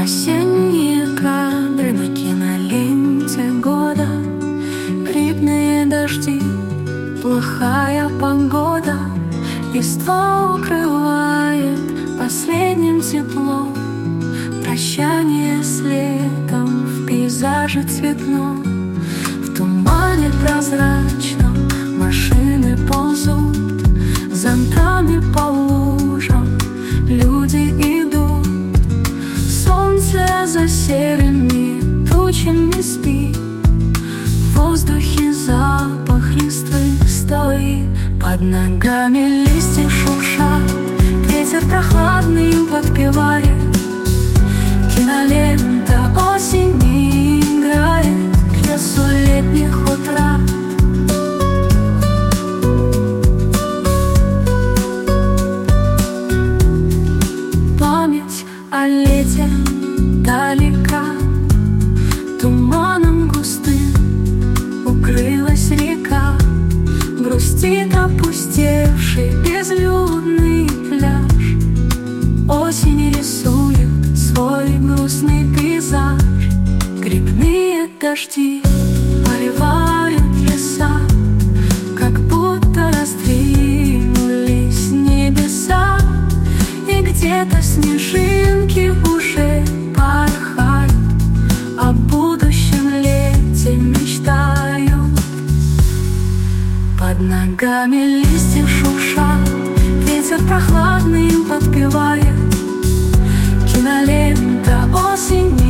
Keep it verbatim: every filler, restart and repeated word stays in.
Осенние кадры на киноленте года, грибные дожди, плохая погода. Листва укрывает последним теплом, прощание с летом в пейзаже цветном. В тумане прозрачном машины ползут, зонтами по лужам люди идут. Солнце за серыми тучами спит, в воздухе запах листвы стоит. Под ногами листья шуршат, ветер прохладный подпевает. Кинолента осени играет к лесу летних утрат. Память о лете далека, туманом густым укрылась река. Грустит опустевший безлюдный пляж, осень рисует свой грустный пейзаж. Грибные дожди поливают леса, как будто раздвинулись небеса. И где-то снежинки уже порхают, о будущем лете мечтают. Под ногами листья шуршат, ветер прохладный подпевает. Кинолента осень